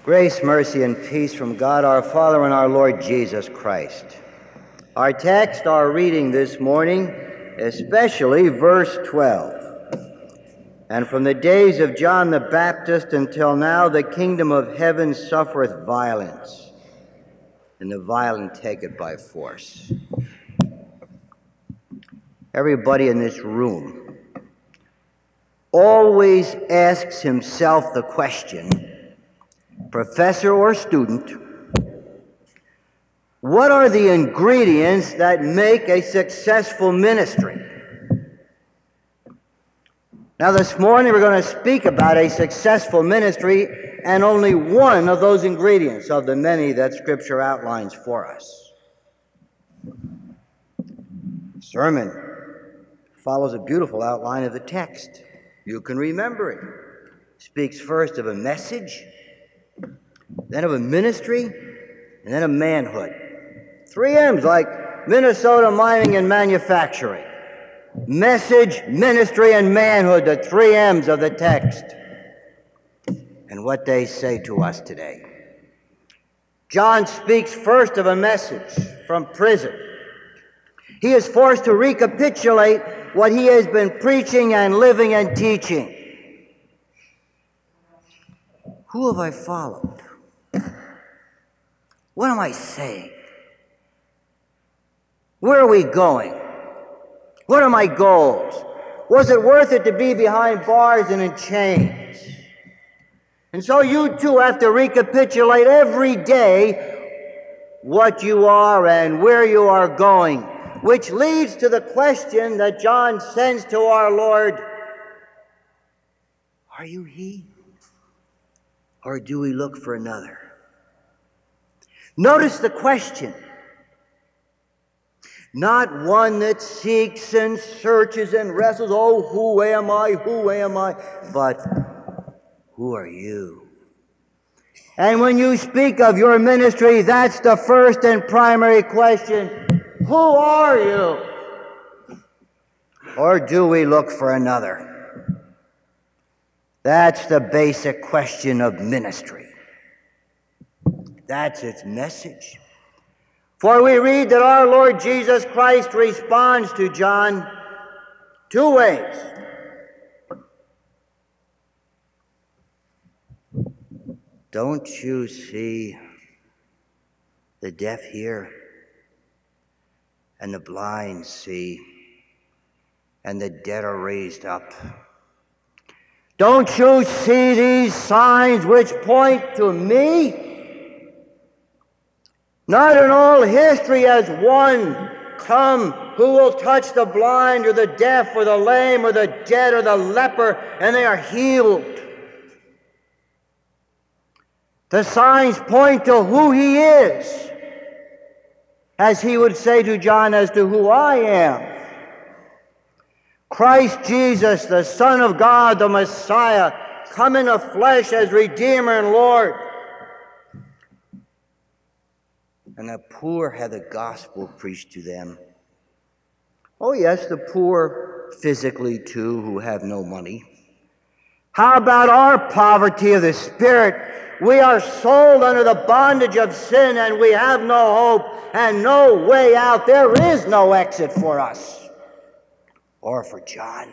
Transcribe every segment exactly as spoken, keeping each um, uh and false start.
Grace, mercy, and peace from God our Father and our Lord Jesus Christ. Our text, our reading this morning, especially verse twelve. And from the days of John the Baptist until now, the kingdom of heaven suffereth violence, and the violent take it by force. Everybody in this room always asks himself the question, professor or student, what are the ingredients that make a successful ministry? Now this morning we're going to speak about a successful ministry and only one of those ingredients of the many that Scripture outlines for us. The sermon follows a beautiful outline of the text. You can remember it. It speaks first of a message, then of a ministry, and then of manhood. Three M's like Minnesota Mining and Manufacturing. Message, ministry, and manhood, the three M's of the text. And what they say to us today. John speaks first of a message from prison. He is forced to recapitulate what he has been preaching and living and teaching. Who have I followed? What am I saying? Where are we going? What are my goals? Was it worth it to be behind bars and in chains? And so you too have to recapitulate every day what you are and where you are going, which leads to the question that John sends to our Lord, are you he? Or do we look for another? Notice the question. Not one that seeks and searches and wrestles, oh, who am I, who am I? But who are you? And when you speak of your ministry, that's the first and primary question. Who are you? Or do we look for another? That's the basic question of ministry. That's its message. For we read that our Lord Jesus Christ responds to John two ways. Don't you see the deaf hear, and the blind see, and the dead are raised up? Don't you see these signs which point to me? Not in all history has one come who will touch the blind or the deaf or the lame or the dead or the leper, and they are healed. The signs point to who he is, as he would say to John as to who I am. Christ Jesus, the Son of God, the Messiah, come in the flesh as Redeemer and Lord. And the poor had the gospel preached to them. Oh yes, the poor physically too, who have no money. How about our poverty of the spirit? We are sold under the bondage of sin, and we have no hope and no way out. There is no exit for us or for John.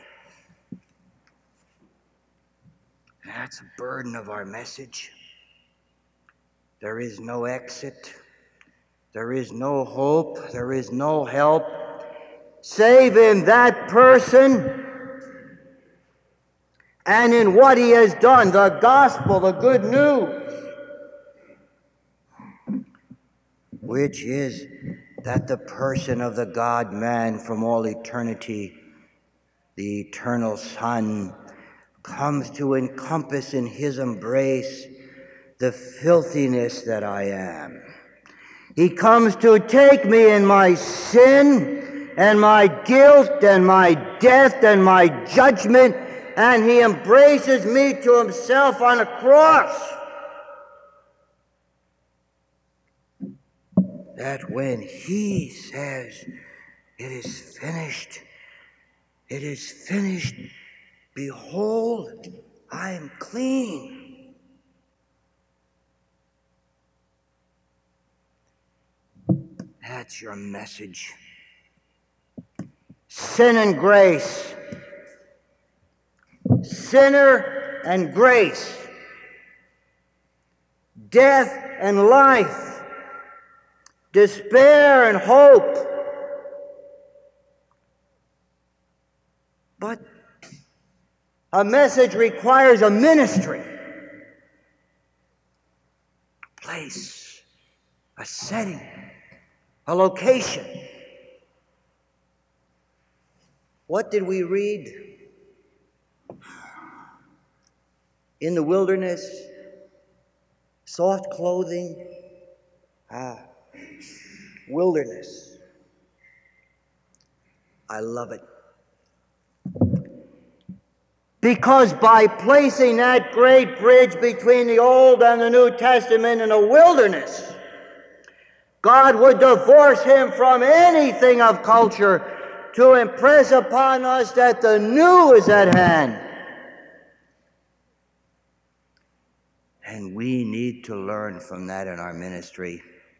That's the burden of our message. There is no exit. There is no hope, there is no help, save in that person and in what he has done, the gospel, the good news, which is that the person of the God-man from all eternity, the eternal Son, comes to encompass in his embrace the filthiness that I am. He comes to take me in my sin and my guilt and my death and my judgment, and he embraces me to himself on a cross. That when he says, it is finished, it is finished, behold, I am clean. That's your message. Sin and grace. Sinner and grace. Death and life. Despair and hope. But a message requires a ministry, a place, a setting, a location. What did we read? In the wilderness, soft clothing, ah, wilderness. I love it. Because by placing that great bridge between the Old and the New Testament in a wilderness, God would divorce him from anything of culture to impress upon us that the new is at hand. And we need to learn from that in our ministry.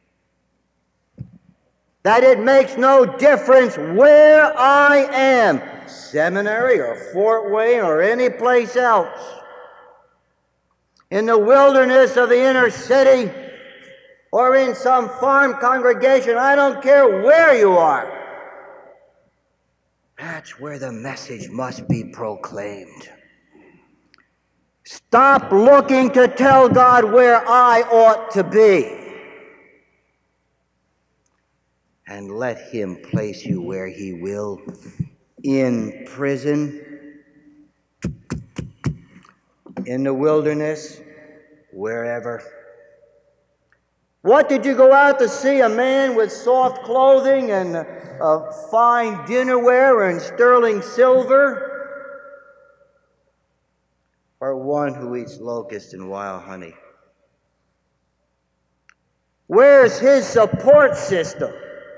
That it makes no difference where I am, seminary or Fort Wayne or any place else, in the wilderness of the inner city or in some farm congregation, I don't care where you are. That's where the message must be proclaimed. Stop looking to tell God where I ought to be, and let him place you where he will, in prison, in the wilderness, wherever. What did you go out to see? A man with soft clothing and uh, fine dinnerware and sterling silver? Or one who eats locusts and wild honey? Where's his support system?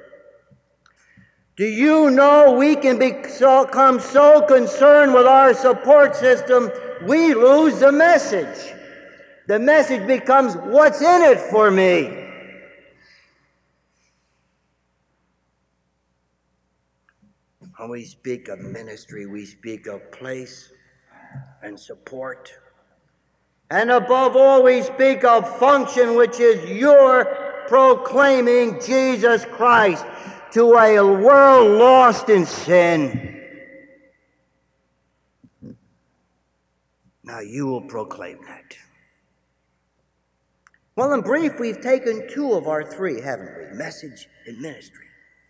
Do you know we can become so concerned with our support system, we lose the message. The message becomes, what's in it for me? When we speak of ministry, we speak of place and support. And above all, we speak of function, which is your proclaiming Jesus Christ to a world lost in sin. Now you will proclaim that. Well, in brief, we've taken two of our three, haven't we? Message and ministry.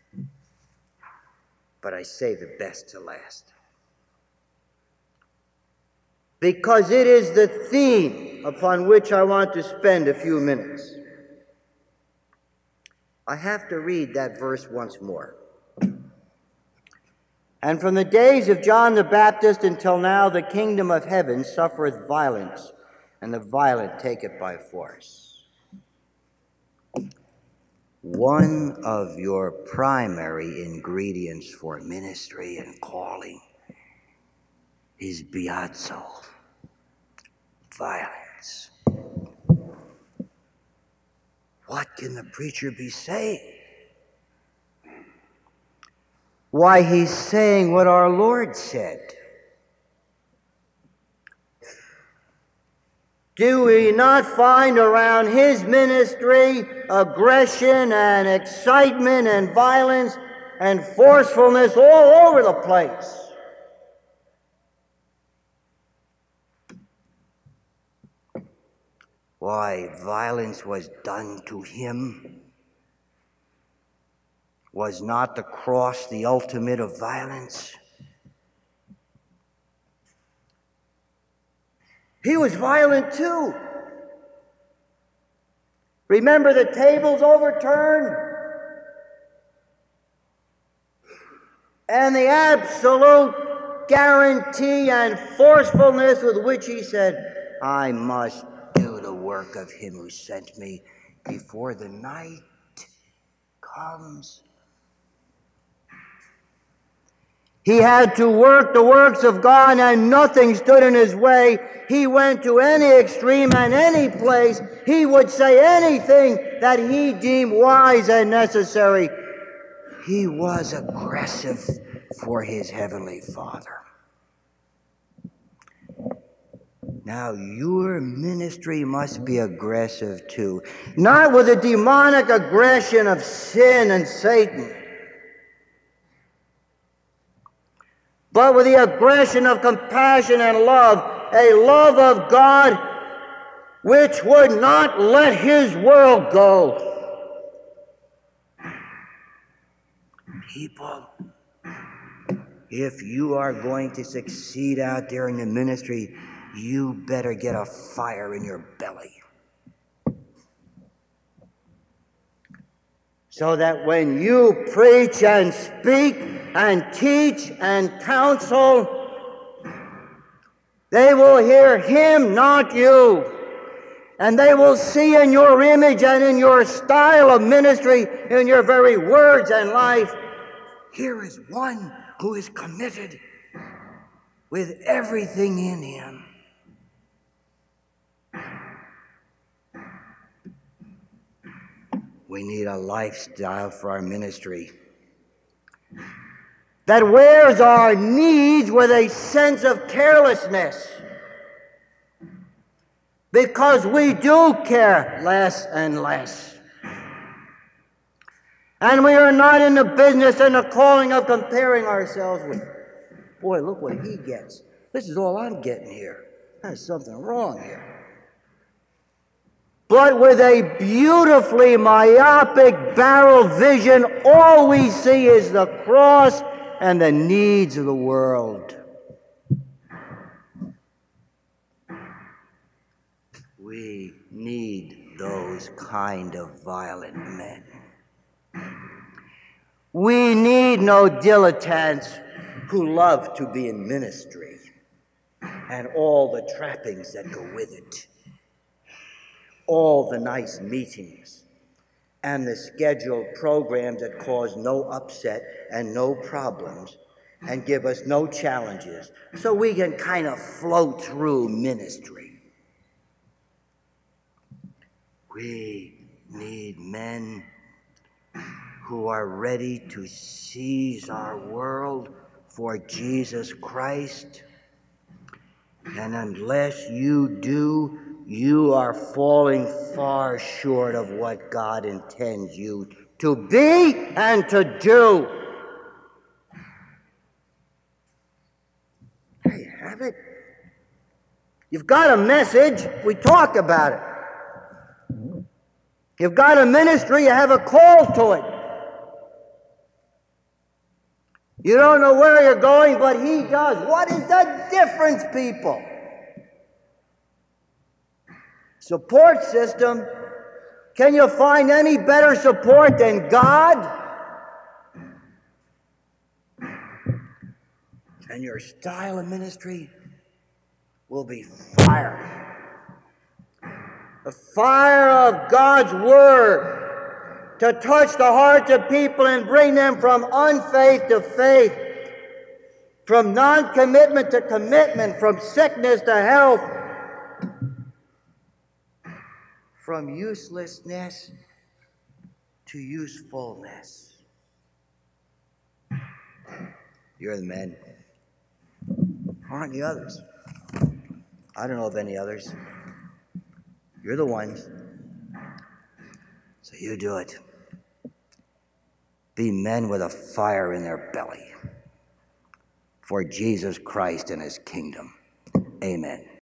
But I save the best to last, because it is the theme upon which I want to spend a few minutes. I have to read that verse once more. And from the days of John the Baptist until now, the kingdom of heaven suffereth violence, and the violent take it by force. One of your primary ingredients for ministry and calling is biazo, violence. What can the preacher be saying? Why, he's saying what our Lord said. Do we not find around his ministry aggression and excitement and violence and forcefulness all over the place? Why, violence was done to him. Was not the cross the ultimate of violence? He was violent too. Remember the tables overturned? And the absolute guarantee and forcefulness with which he said, I must do the work of him who sent me before the night comes. He had to work the works of God, and nothing stood in his way. He went to any extreme and any place. He would say anything that he deemed wise and necessary. He was aggressive for his heavenly Father. Now, your ministry must be aggressive too. Not with the demonic aggression of sin and Satan, but with the aggression of compassion and love, a love of God which would not let his world go. People, if you are going to succeed out there in the ministry, you better get a fire in your belly. So that when you preach and speak and teach and counsel, they will hear him, not you. And they will see in your image and in your style of ministry, in your very words and life, here is one who is committed with everything in him. We need a lifestyle for our ministry that wears our needs with a sense of carelessness, because we do care less and less. And we are not in the business and the calling of comparing ourselves with, boy, look what he gets. This is all I'm getting here. There's something wrong here. But with a beautifully myopic barrel vision, all we see is the cross and the needs of the world. We need those kind of violent men. We need no dilettantes who love to be in ministry and all the trappings that go with it. All the nice meetings and the scheduled programs that cause no upset and no problems and give us no challenges, so we can kind of float through ministry. We need men who are ready to seize our world for Jesus Christ. And unless you do, you are falling far short of what God intends you to be and to do. There you have it. You've got a message, we talk about it. You've got a ministry, you have a call to it. You don't know where you're going, but he does. What is the difference, people? Support system. Can you find any better support than God? And your style of ministry will be fire. The fire of God's Word to touch the hearts of people and bring them from unfaith to faith, from non-commitment to commitment, from sickness to health, from uselessness to usefulness. You're the men. Aren't the others? I don't know of any others. You're the ones. So you do it. Be men with a fire in their belly for Jesus Christ and his kingdom. Amen.